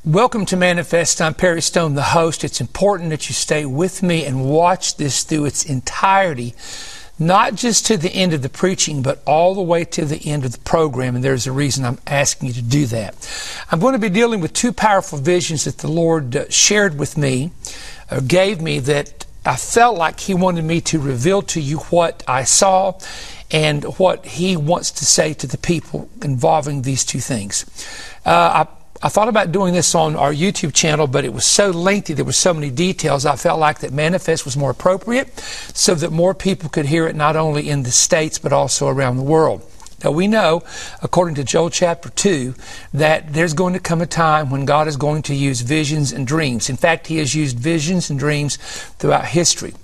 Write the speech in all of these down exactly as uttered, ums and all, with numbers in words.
Welcome to Manifest. I'm Perry Stone, the host. It's important that you stay with me and watch this through its entirety, not just to the end of the preaching, but all the way to the end of the program. And there's a reason I'm asking you to do that. I'm going to be dealing with two powerful visions that the Lord uh, shared with me, or gave me, that I felt like He wanted me to reveal to you what I saw and what He wants to say to the people involving these two things. Uh, I I thought about doing this on our YouTube channel, but it was so lengthy, there were so many details, I felt like that Manifest was more appropriate so that more people could hear it, not only in the States, but also around the world. Now, we know, according to Joel chapter two, that there's going to come a time when God is going to use visions and dreams. In fact, He has used visions and dreams throughout history.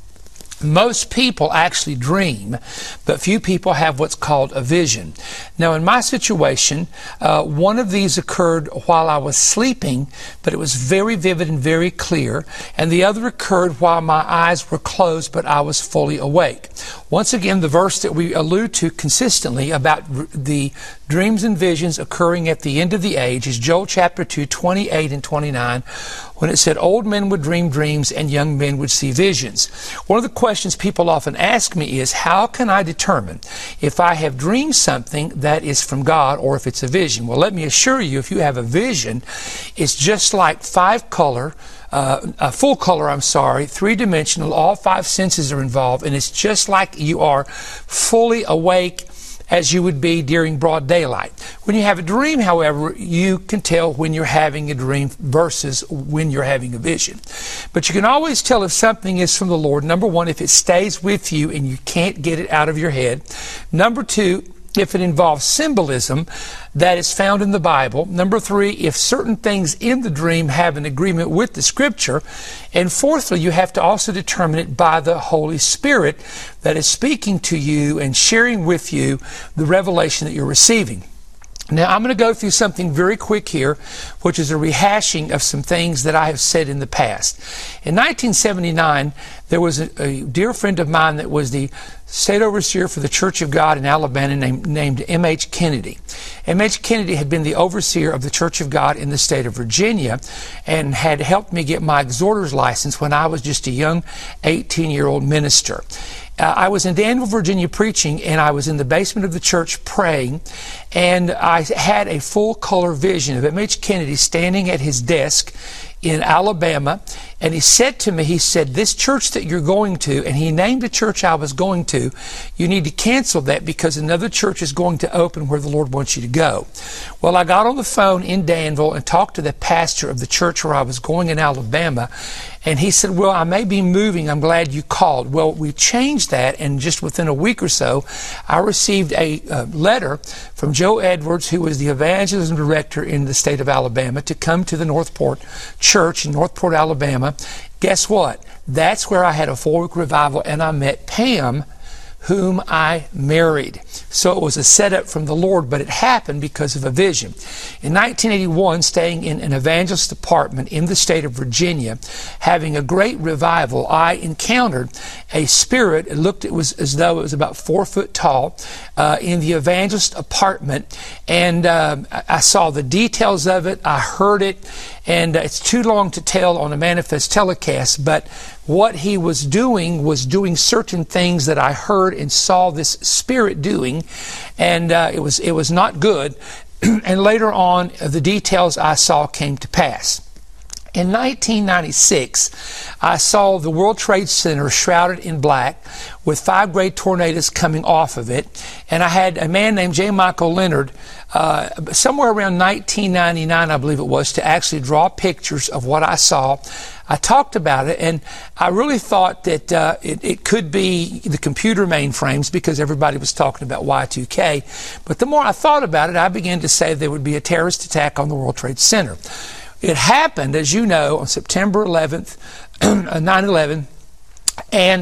Most people actually dream, but few people have what's called a vision. Now, in my situation, uh, one of these occurred while I was sleeping, but it was very vivid and very clear, and the other occurred while my eyes were closed, but I was fully awake. Once again, the verse that we allude to consistently about r- the dreams and visions occurring at the end of the age is Joel chapter two, twenty-eight and twenty-nine, when it said, old men would dream dreams and young men would see visions. One of the questions people often ask me is, how can I determine if I have dreamed something that is from God or if it's a vision? Well, let me assure you, if you have a vision, it's just like five color, uh, a full color, I'm sorry, three-dimensional, all five senses are involved, and it's just like you are fully awake as you would be during broad daylight. When you have a dream, however, you can tell when you're having a dream versus when you're having a vision. But you can always tell if something is from the Lord. Number one, if it stays with you and you can't get it out of your head. Number two, if it involves symbolism that is found in the Bible. Number three, if certain things in the dream have an agreement with the Scripture. And fourthly, you have to also determine it by the Holy Spirit that is speaking to you and sharing with you the revelation that you're receiving. Now, I'm going to go through something very quick here, which is a rehashing of some things that I have said in the past. In nineteen seventy-nine, there was a, a dear friend of mine that was the state overseer for the Church of God in Alabama named, named M H Kennedy. M H Kennedy had been the overseer of the Church of God in the state of Virginia and had helped me get my exhorter's license when I was just a young eighteen-year-old minister. Uh, I was in Danville, Virginia preaching, and I was in the basement of the church praying, and I had a full color vision of M H Kennedy standing at his desk in Alabama, and he said to me, he said, this church that you're going to, and he named the church I was going to, you need to cancel that because another church is going to open where the Lord wants you to go. Well, I got on the phone in Danville and talked to the pastor of the church where I was going in Alabama, and he said, well, I may be moving. I'm glad you called. Well, we changed that, and just within a week or so, I received a uh, letter from Joe Edwards, who was the evangelism director in the state of Alabama, to come to the Northport Church in Northport, Alabama. Guess what? That's where I had a four-week revival, and I met Pam, whom I married. So it was a setup from the Lord, but it happened because of a vision. In nineteen eighty-one, staying in an evangelist apartment in the state of Virginia, having a great revival, I encountered a spirit. It looked, it was as though it was about four foot tall uh, in the evangelist apartment, and um, I saw the details of it. I heard it, and uh, it's too long to tell on a Manifest telecast, but what he was doing was doing certain things that I heard and saw this spirit doing, and uh, it was it was not good. And later on, uh, the details I saw came to pass. In nineteen ninety-six, I saw the World Trade Center shrouded in black with five great tornadoes coming off of it. And I had a man named J. Michael Leonard, uh, somewhere around nineteen ninety-nine, I believe it was, to actually draw pictures of what I saw. I talked about it, and I really thought that uh, it, it could be the computer mainframes because everybody was talking about Y two K. But the more I thought about it, I began to say there would be a terrorist attack on the World Trade Center. It happened, as you know, on September eleventh, nine eleven, and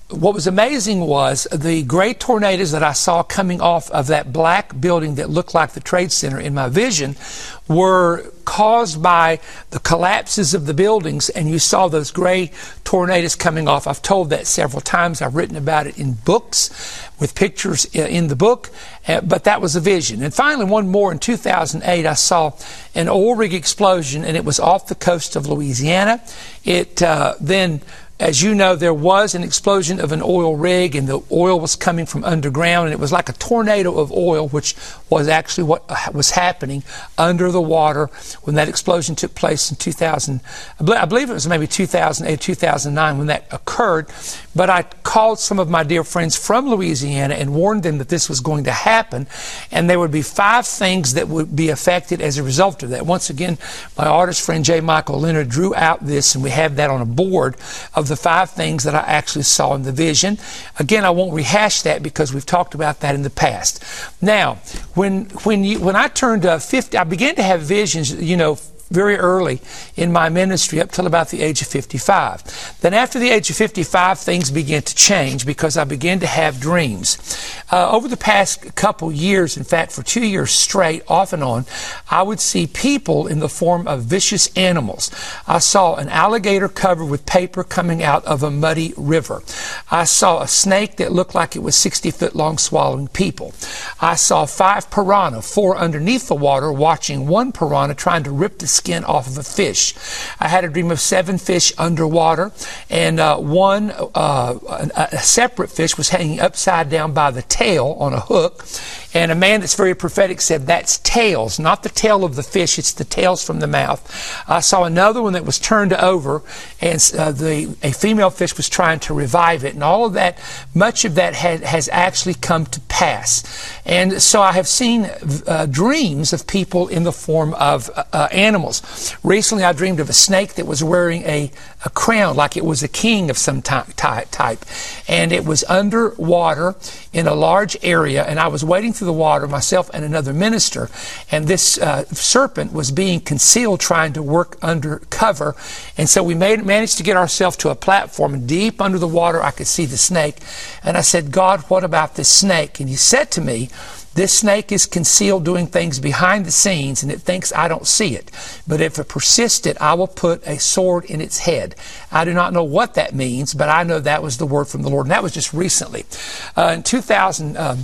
what was amazing was the great tornadoes that I saw coming off of that black building that looked like the Trade Center in my vision were caused by the collapses of the buildings, and you saw those gray tornadoes coming off. I've told that several times. I've written about it in books with pictures in the book, uh, but that was a vision. And finally, one more in two thousand eight, I saw an oil rig explosion, and it was off the coast of Louisiana. It uh, then As you know, there was an explosion of an oil rig, and the oil was coming from underground, and it was like a tornado of oil, which was actually what was happening under the water when that explosion took place in two thousand. I believe it was maybe two thousand eight, two thousand nine when that occurred. But I called some of my dear friends from Louisiana and warned them that this was going to happen, and there would be five things that would be affected as a result of that. Once again, my artist friend J. Michael Leonard drew out this, and we have that on a board of the five things that I actually saw in the vision. Again, I won't rehash that because we've talked about that in the past. Now, when when you when I turned uh, fifty, I began to have visions, you know, very early in my ministry up till about the age of fifty-five. Then after the age of fifty-five, things began to change because I began to have dreams. Uh, over the past couple years, in fact, for two years straight, off and on, I would see people in the form of vicious animals. I saw an alligator covered with paper coming out of a muddy river. I saw a snake that looked like it was sixty foot long swallowing people. I saw five piranha, four underneath the water, watching one piranha trying to rip the skin off of a fish. I had a dream of seven fish underwater, and uh, one uh, a, a separate fish was hanging upside down by the tail on a hook. And a man that's very prophetic said, that's tails, not the tail of the fish, it's the tails from the mouth. I saw another one that was turned over, and uh, the a female fish was trying to revive it. And all of that, much of that had, has actually come to pass. And so I have seen uh, dreams of people in the form of uh, animals. Recently I dreamed of a snake that was wearing a, a crown, like it was a king of some type, type. And it was underwater in a large area, and I was wading through the water, myself and another minister, and this uh, serpent was being concealed, trying to work undercover. And so we made, managed to get ourselves to a platform, and deep under the water I could see the snake. And I said, God, what about this snake? And he said to me, this snake is concealed doing things behind the scenes, and it thinks I don't see it. But if it persisted, I will put a sword in its head. I do not know what that means, but I know that was the word from the Lord. And that was just recently. Uh, in two thousand... Um,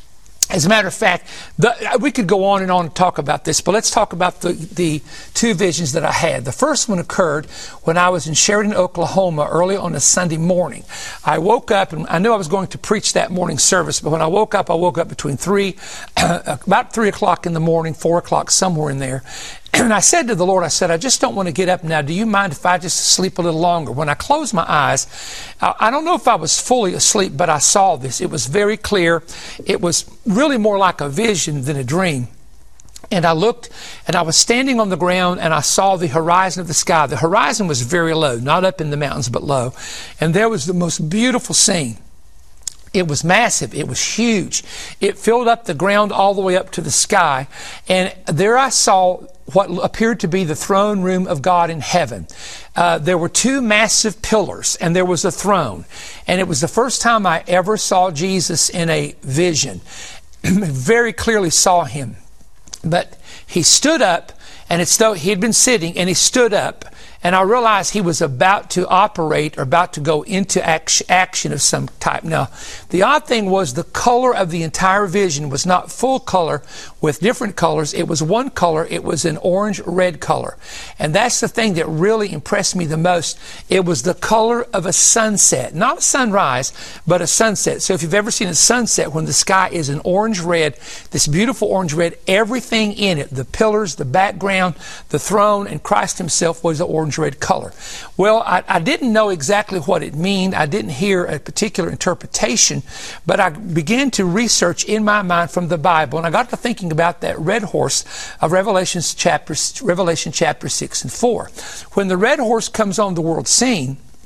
As a matter of fact, the, we could go on and on and talk about this, but let's talk about the, the two visions that I had. The first one occurred when I was in Sheridan, Oklahoma, early on a Sunday morning. I woke up, and I knew I was going to preach that morning service, but when I woke up, I woke up between three, uh, about three o'clock in the morning, four o'clock, somewhere in there. And I said to the Lord, I said, I just don't want to get up now. Do you mind if I just sleep a little longer? When I closed my eyes, I don't know if I was fully asleep, but I saw this. It was very clear. It was really more like a vision than a dream. And I looked, and I was standing on the ground, and I saw the horizon of the sky. The horizon was very low, not up in the mountains, but low. And there was the most beautiful scene. It was massive. It was huge. It filled up the ground all the way up to the sky. And there I saw what appeared to be the throne room of God in heaven. Uh, there were two massive pillars, and there was a throne. And it was the first time I ever saw Jesus in a vision. Very clearly saw him. But he stood up, and it's though he had been sitting, and he stood up. And I realized he was about to operate or about to go into action of some type. Now, the odd thing was the color of the entire vision was not full color with different colors. It was one color. It was an orange-red color. And that's the thing that really impressed me the most. It was the color of a sunset. Not a sunrise, but a sunset. So if you've ever seen a sunset when the sky is an orange-red, this beautiful orange-red, everything in it, the pillars, the background, the throne, and Christ himself was the orange red color. Well, I, I didn't know exactly what it meant. I didn't hear a particular interpretation, but I began to research in my mind from the Bible, and I got to thinking about that red horse of Revelation chapter, Revelation chapter six and four. When the red horse comes on the world scene,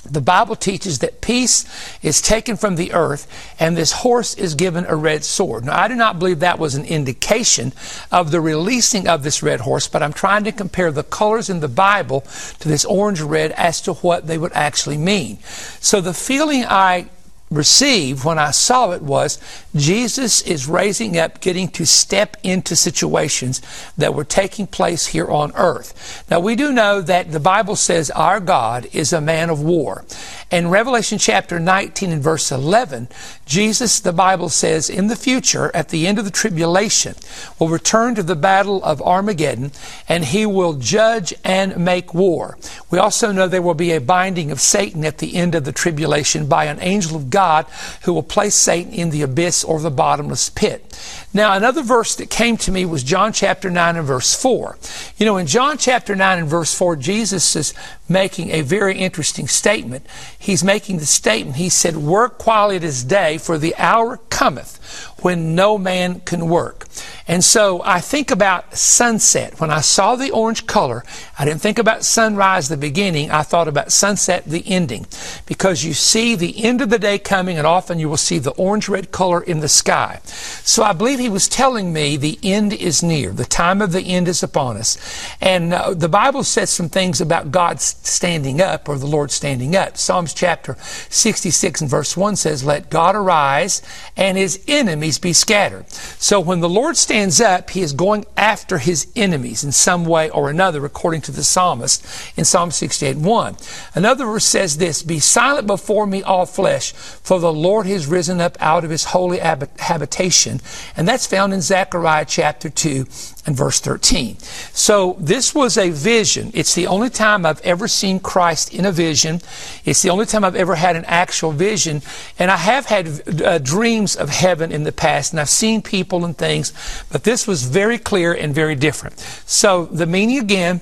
the Bible teaches that peace is taken from the earth and this horse is given a red sword. Now, I do not believe that was an indication of the releasing of this red horse, but I'm trying to compare the colors in the Bible to this orange red as to what they would actually mean. So the feeling I received when I saw it was Jesus is raising up, getting to step into situations that were taking place here on earth. Now, we do know that the Bible says our God is a man of war. In Revelation chapter nineteen and verse eleven, Jesus, the Bible says, in the future, at the end of the tribulation, will return to the battle of Armageddon, and he will judge and make war. We also know there will be a binding of Satan at the end of the tribulation by an angel of God who will place Satan in the abyss or the bottomless pit. Now, another verse that came to me was John chapter nine and verse four. You know, in John chapter nine and verse four, Jesus is making a very interesting statement. He's making the statement, he said, "Work while it is day, for the hour cometh when no man can work." And so I think about sunset. When I saw the orange color, I didn't think about sunrise, the beginning. I thought about sunset, the ending. Because you see the end of the day coming, and often you will see the orange-red color in the sky. So I believe he was telling me the end is near. The time of the end is upon us. And uh, the Bible says some things about God standing up, or the Lord standing up. Psalms chapter sixty-six and verse one says, "Let God arise and his enemies be scattered." So when the Lord stands up, he is going after his enemies in some way or another, according to the psalmist in Psalm sixty-eight and one. Another verse says this, "Be silent before me, all flesh, for the Lord has risen up out of his holy habitation." And that's found in Zechariah chapter two and verse thirteen. So this was a vision. It's the only time I've ever seen Christ in a vision. It's the only time I've ever had an actual vision. And I have had uh, dreams of heaven in the past, and I've seen people and things, but this was very clear and very different. So the meaning again,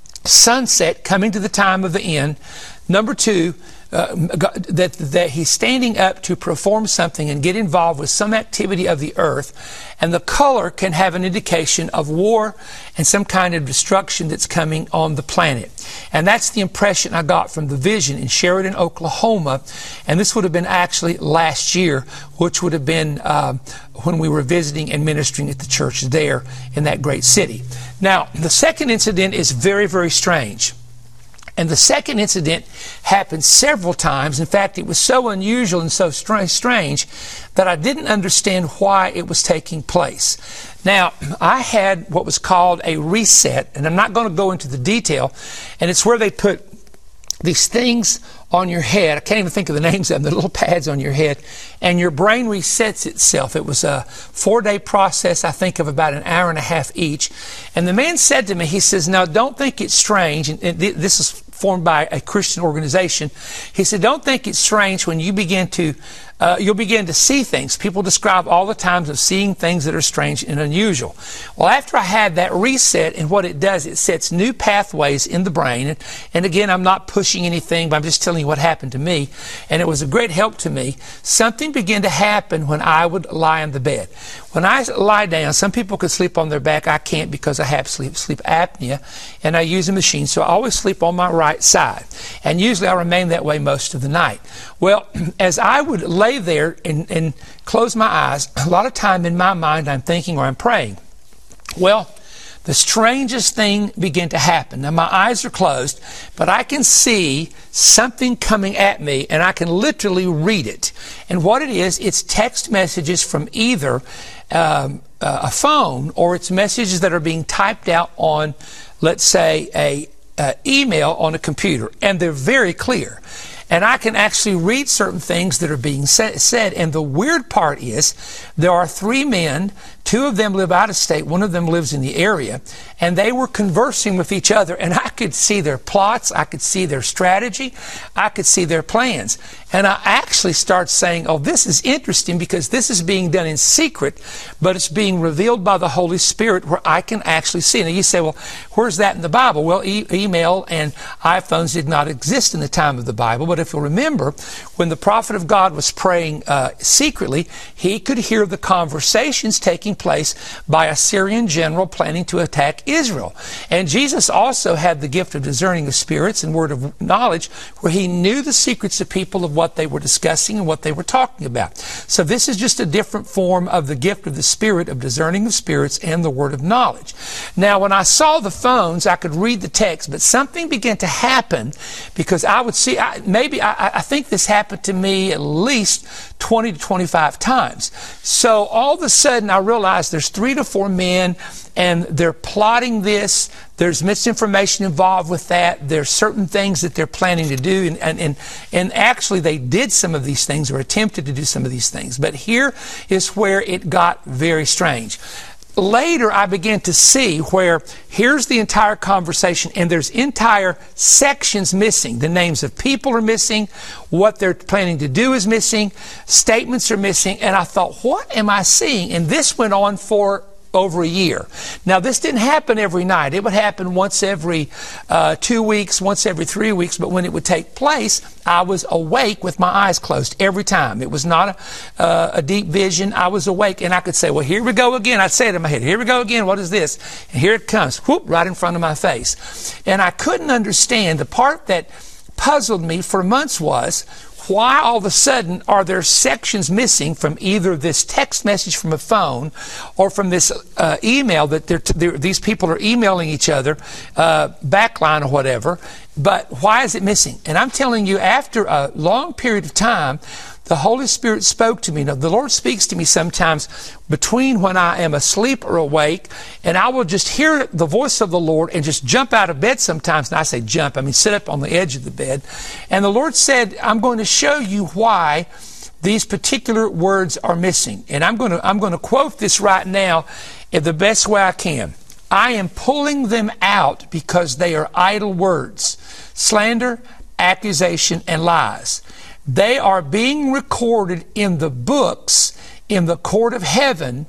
sunset, coming to the time of the end. Number two, uh, that, that he's standing up to perform something and get involved with some activity of the earth. And the color can have an indication of war and some kind of destruction that's coming on the planet. And that's the impression I got from the vision in Sheridan, Oklahoma. And this would have been actually last year, which would have been uh, when we were visiting and ministering at the church there in that great city. Now, the second incident is very, very strange. And the second incident happened several times. In fact, it was so unusual and so strange that I didn't understand why it was taking place. Now, I had what was called a reset, and I'm not going to go into the detail, and it's where they put these things on your head. I can't even think of the names of them, the little pads on your head, and your brain resets itself. It was a four-day process, I think, of about an hour and a half each. And the man said to me, he says, "Now, don't think it's strange," and this is formed by a Christian organization. He said, "Don't think it's strange when you begin to, uh, you'll begin to see things." People describe all the times of seeing things that are strange and unusual. Well, after I had that reset, and what it does, it sets new pathways in the brain. And, and again, I'm not pushing anything, but I'm just telling you what happened to me. And it was a great help to me. Something began to happen when I would lie on the bed. When I lie down, some people could sleep on their back. I can't because I have sleep, sleep apnea, and I use a machine. So I always sleep on my right side. And usually I remain that way most of the night. Well, as I would lay there and, and close my eyes, a lot of time in my mind I'm thinking or I'm praying. Well, the strangest thing began to happen. Now, my eyes are closed, but I can see something coming at me, and I can literally read it. And what it is, it's text messages from either um, uh, a phone, or it's messages that are being typed out on, let's say, a uh, email on a computer. And they're very clear. And I can actually read certain things that are being said. And the weird part is, there are three men. Two of them live out of state. One of them lives in the area. And they were conversing with each other. And I could see their plots. I could see their strategy. I could see their plans. And I actually start saying, oh, this is interesting because this is being done in secret, but it's being revealed by the Holy Spirit where I can actually see. Now you say, well, where's that in the Bible? Well, e email and iPhones did not exist in the time of the Bible. But if you'll remember, when the prophet of God was praying uh, secretly, he could hear the conversations taking place by a Syrian general planning to attack Israel. And Jesus also had the gift of discerning of spirits and word of knowledge, where he knew the secrets of people of what they were discussing and what they were talking about. So this is just a different form of the gift of the Spirit of discerning of spirits and the word of knowledge. Now, when I saw the phones, I could read the text, but something began to happen, because I would see, I, maybe, I, I think this happened to me at least twenty to twenty-five times. So all of a sudden I realized there's three to four men and they're plotting this. There's misinformation involved with that. There's certain things that they're planning to do. And, and, and, and actually they did some of these things, or attempted to do some of these things. But here is where it got very strange. Later, I began to see where here's the entire conversation, and there's entire sections missing. The names of people are missing. What they're planning to do is missing. Statements are missing. And I thought, what am I seeing? And this went on for over a year. Now, this didn't happen every night. It would happen once every uh, two weeks, once every three weeks. But when it would take place, I was awake with my eyes closed every time. It was not a, uh, a deep vision. I was awake, and I could say, well, here we go again. I'd say it in my head, here we go again. What is this? And here it comes, whoop, right in front of my face. And I couldn't understand. The part that puzzled me for months was, why all of a sudden are there sections missing from either this text message from a phone or from this uh, email that they're t- they're, these people are emailing each other, uh, backline or whatever, but why is it missing? And I'm telling you, after a long period of time, the Holy Spirit spoke to me. Now, the Lord speaks to me sometimes between when I am asleep or awake, and I will just hear the voice of the Lord and just jump out of bed sometimes. And I say jump, I mean sit up on the edge of the bed. And the Lord said, I'm going to show you why these particular words are missing. And I'm going to, I'm going to quote this right now in the best way I can. I am pulling them out because they are idle words, slander, accusation, and lies. They are being recorded in the books in the court of heaven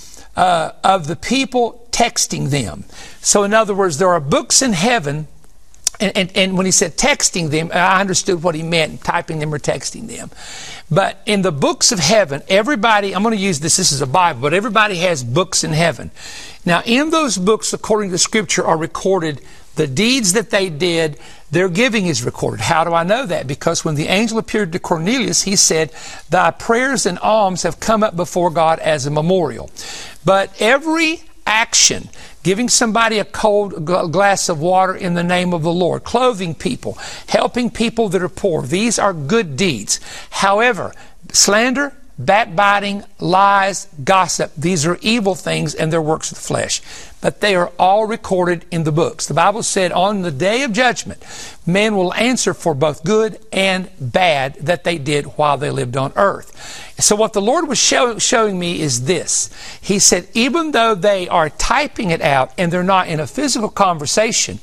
uh, of the people texting them. So in other words, there are books in heaven, and, and, and when he said texting them, I understood what he meant, typing them or texting them. But in the books of heaven, everybody, I'm going to use this, this is a Bible, but everybody has books in heaven. Now in those books, according to Scripture, are recorded the deeds that they did. Their giving is recorded. How do I know that? Because when the angel appeared to Cornelius, he said, thy prayers and alms have come up before God as a memorial. But every action, giving somebody a cold glass of water in the name of the Lord, clothing people, helping people that are poor, these are good deeds. However, slander, backbiting, lies, gossip, these are evil things and they're works of the flesh. But they are all recorded in the books. The Bible said on the day of judgment, men will answer for both good and bad that they did while they lived on earth. So what the Lord was show, showing me is this. He said, even though they are typing it out and they're not in a physical conversation,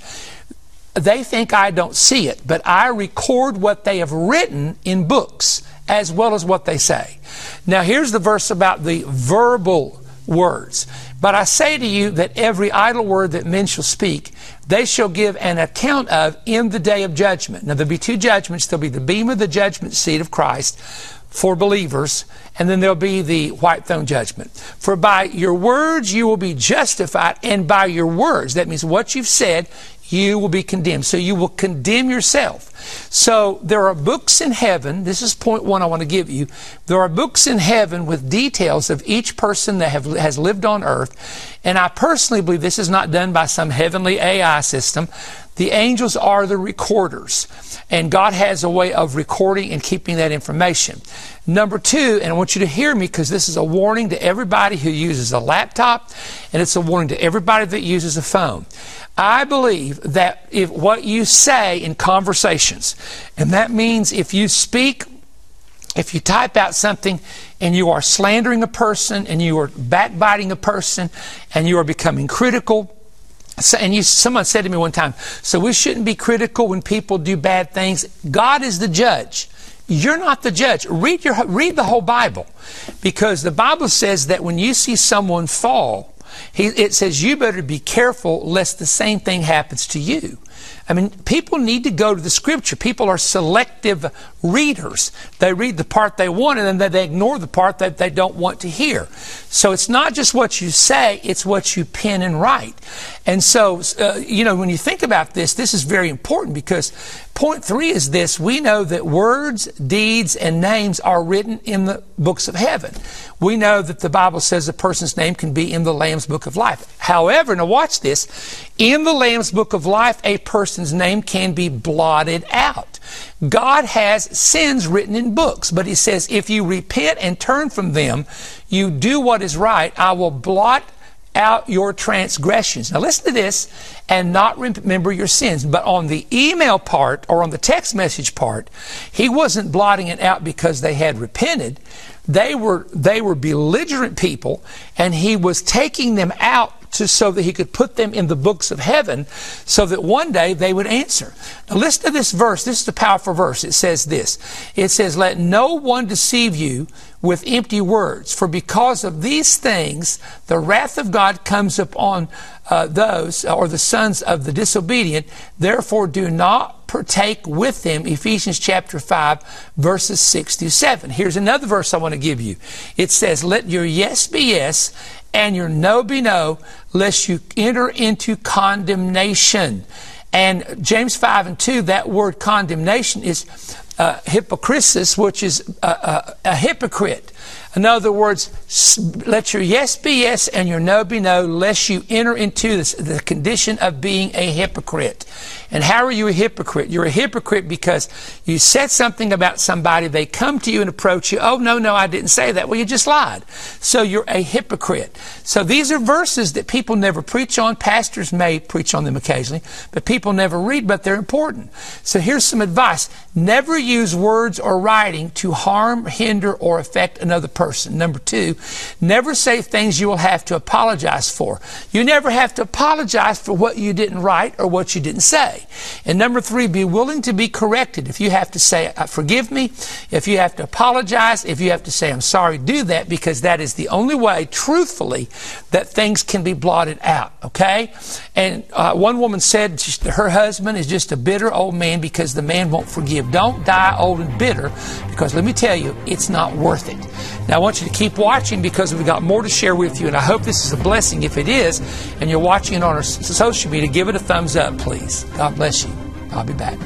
they think I don't see it, but I record what they have written in books as well as what they say. Now here's the verse about the verbal words. But I say to you that every idle word that men shall speak, they shall give an account of in the day of judgment. Now there'll be two judgments. There'll be the beam of the judgment seat of Christ for believers, and then there'll be the white throne judgment. For by your words you will be justified, and by your words, that means what you've said, you will be condemned. So you will condemn yourself. So there are books in heaven. This is point one I want to give you. There are books in heaven with details of each person that have, has lived on earth. And I personally believe this is not done by some heavenly A I system. The angels are the recorders. And God has a way of recording and keeping that information. Number two, and I want you to hear me because this is a warning to everybody who uses a laptop, and it's a warning to everybody that uses a phone. I believe that if what you say in conversations, and that means if you speak, if you type out something and you are slandering a person and you are backbiting a person and you are becoming critical, so, and you, someone said to me one time, so we shouldn't be critical when people do bad things. God is the judge. You're not the judge. Read your read the whole Bible, because the Bible says that when you see someone fall, he, it says you better be careful lest the same thing happens to you. I mean, people need to go to the Scripture. People are selective readers. They read the part they want, and then they ignore the part that they don't want to hear. So it's not just what you say, it's what you pen and write. And so, uh, you know, when you think about this, this is very important, because point three is this: we know that words, deeds, and names are written in the books of heaven. We know that the Bible says a person's name can be in the Lamb's Book of Life. However, now watch this, in the Lamb's Book of Life, a person's name can be blotted out. God has sins written in books, but He says, if you repent and turn from them, you do what is right, I will blot out your transgressions. Now listen to this, and not remember your sins. But on the email part, or on the text message part, He wasn't blotting it out because they had repented. They were, they were belligerent people, and He was taking them out to, so that He could put them in the books of heaven, so that one day they would answer. Now listen to this verse. This is a powerful verse. It says this. It says, let no one deceive you with empty words, for because of these things the wrath of God comes upon uh, those, or the sons of the disobedient. Therefore do not partake with them. Ephesians chapter five, verses six through seven. Here's another verse I want to give you. It says, let your yes be yes, and your no be no, lest you enter into condemnation. And James five and two, that word condemnation is uh, hypocrisis, which is a, a, a hypocrite. In other words, let your yes be yes and your no be no, lest you enter into this, the condition of being a hypocrite. And how are you a hypocrite? You're a hypocrite because you said something about somebody, they come to you and approach you, oh, no, no, I didn't say that. Well, you just lied. So you're a hypocrite. So these are verses that people never preach on. Pastors may preach on them occasionally, but people never read, but they're important. So here's some advice. Never use words or writing to harm, hinder, or affect another person. Number two, never say things you will have to apologize for. You never have to apologize for what you didn't write or what you didn't say. And number three, be willing to be corrected. If you have to say, forgive me, if you have to apologize, if you have to say, I'm sorry, do that, because that is the only way, truthfully, that things can be blotted out, okay? And uh, one woman said just, her husband is just a bitter old man because the man won't forgive. Don't die old and bitter, because let me tell you, it's not worth it. Now, I want you to keep watching, because we've got more to share with you, and I hope this is a blessing. If it is, and you're watching it on our social media, give it a thumbs up, please. God bless you. I'll be back.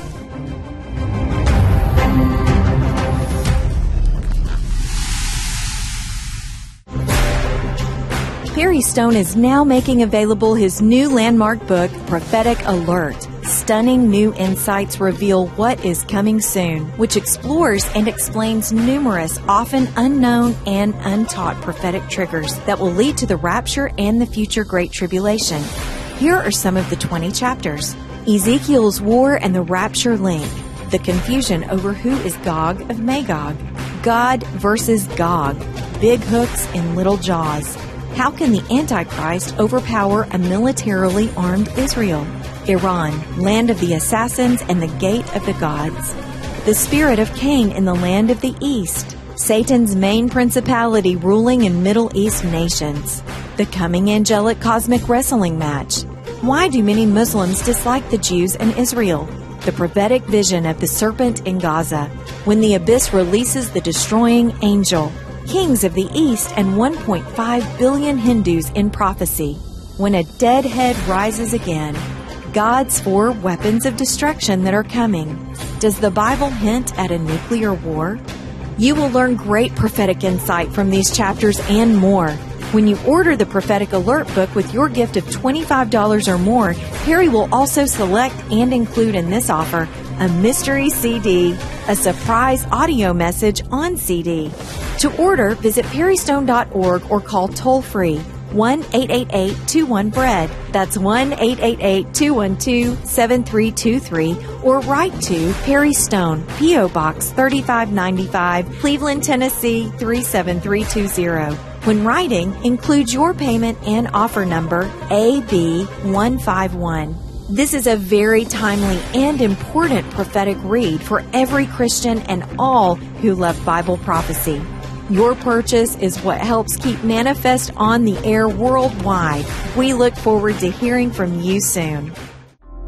Perry Stone is now making available his new landmark book, Prophetic Alert. Stunning new insights reveal what is coming soon, which explores and explains numerous, often unknown and untaught prophetic triggers that will lead to the rapture and the future Great Tribulation. Here are some of the twenty chapters. Ezekiel's War and the Rapture Link. The confusion over who is Gog of Magog. God versus Gog. Big hooks in little jaws. How can the Antichrist overpower a militarily armed Israel? Iran, land of the assassins and the gate of the gods. The spirit of Cain in the land of the east. Satan's main principality ruling in Middle East nations. The coming angelic cosmic wrestling match. Why do many Muslims dislike the Jews and Israel? The prophetic vision of the serpent in Gaza. When the abyss releases the destroying angel. Kings of the East and one point five billion Hindus in prophecy. When a dead head rises again. God's four weapons of destruction that are coming. Does the Bible hint at a nuclear war? You will learn great prophetic insight from these chapters and more. When you order the Prophetic Alert book with your gift of twenty-five dollars or more, Perry will also select and include in this offer a mystery C D, a surprise audio message on C D. To order, visit perry stone dot org or call toll-free one eight eight eight two one B R E A D. That's one eight eight eight two one two seven three two three, or write to Perry Stone, P O Box thirty-five ninety-five, Cleveland, Tennessee three seven three two zero. When writing, include your payment and offer number A B one five one. This is a very timely and important prophetic read for every Christian and all who love Bible prophecy. Your purchase is what helps keep Manifest on the air worldwide. We look forward to hearing from you soon.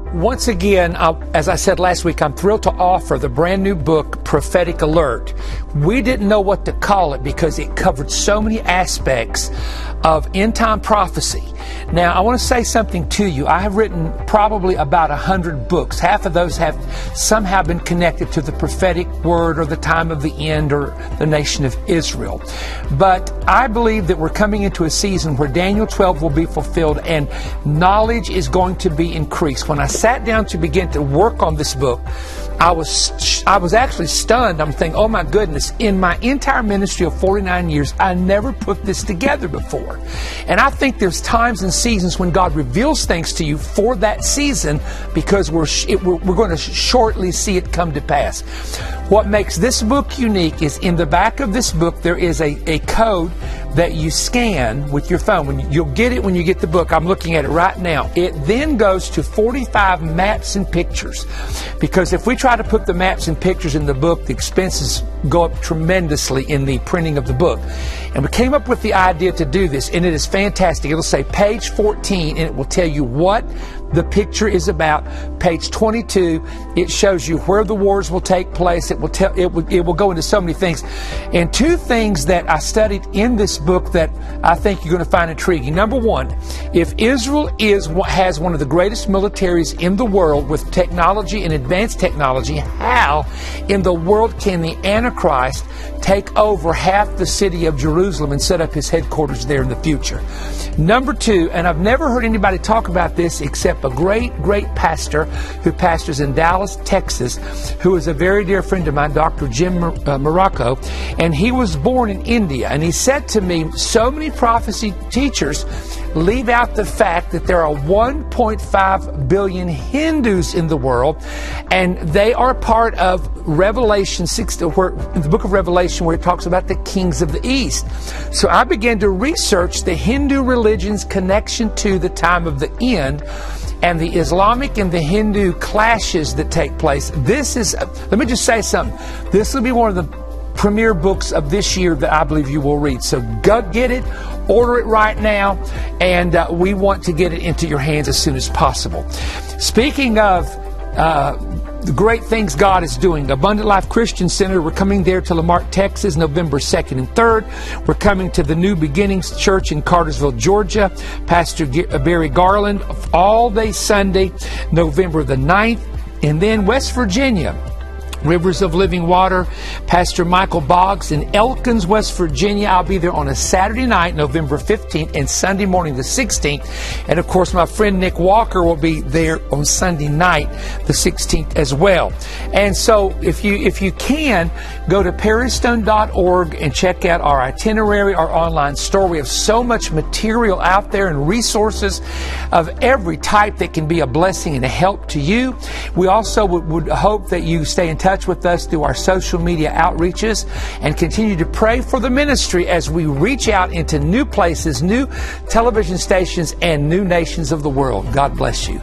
once again, uh, as I said last week, I'm thrilled to offer the brand new book, Prophetic Alert. We didn't know what to call it because it covered so many aspects of end-time prophecy. Now, I want to say something to you. I have written probably about a hundred books. Half of those have somehow been connected to the prophetic word or the time of the end or the nation of Israel. But I believe that we're coming into a season where Daniel twelve will be fulfilled and knowledge is going to be increased. When I sat down to begin to work on this book, I was I was actually stunned. I'm thinking, oh my goodness, in my entire ministry of forty-nine years, I never put this together before. And I think there's times and seasons when God reveals things to you for that season because we're it, we're, we're going to shortly see it come to pass. What makes this book unique is in the back of this book there is a, a code that you scan with your phone. When you'll get it when you get the book. I'm looking at it right now. It then goes to forty-five maps and pictures, because if we try to put the maps and pictures in the book, the expenses go up tremendously in the printing of the book. And we came up with the idea to do this, and it is fantastic. It'll say page fourteen, and it will tell you what the picture is about. Page twenty-two, it shows you where the wars will take place. It will tell it will, it will go into so many things. And two things that I studied in this book that I think you're going to find intriguing. Number one, if Israel is has one of the greatest militaries in the world with technology and advanced technology, how in the world can the Antichrist take over half the city of Jerusalem and set up his headquarters there in the future? Number two, and I've never heard anybody talk about this except a great, great pastor who pastors in Dallas, Texas, who is a very dear friend of mine, Doctor Jim uh, Morocco, and he was born in India. And he said to me, so many prophecy teachers leave out the fact that there are one point five billion Hindus in the world, and they are part of Revelation six, where, in the book of Revelation, where it talks about the kings of the East. So I began to research the Hindu religion's connection to the time of the end and the Islamic and the Hindu clashes that take place. This is, let me just say something. This will be one of the premier books of this year that I believe you will read. So go get it, order it right now, and uh, we want to get it into your hands as soon as possible. Speaking of uh, the great things God is doing, Abundant Life Christian Center, we're coming there to Lamarck, Texas, November second and third. We're coming to the New Beginnings Church in Cartersville, Georgia. Pastor Barry Garland, all day Sunday, November the ninth. And then West Virginia, Rivers of Living Water, Pastor Michael Boggs in Elkins, West Virginia. I'll be there on a Saturday night, November fifteenth, and Sunday morning the sixteenth. And of course, my friend Nick Walker will be there on Sunday night, the sixteenth as well. And so if you if you can, go to perry stone dot org and check out our itinerary, our online store. We have so much material out there and resources of every type that can be a blessing and a help to you. We also would, would hope that you stay in touch with us through our social media outreaches and continue to pray for the ministry as we reach out into new places, new television stations, and new nations of the world. God bless you.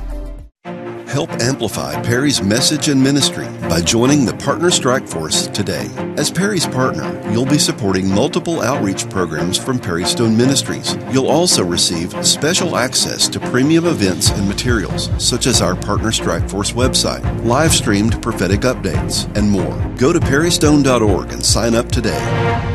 Help amplify Perry's message and ministry by joining the Partner Strike Force today. As Perry's partner, you'll be supporting multiple outreach programs from Perry Stone Ministries. You'll also receive special access to premium events and materials, such as our Partner Strike Force website, live-streamed prophetic updates, and more. Go to perry stone dot org and sign up today.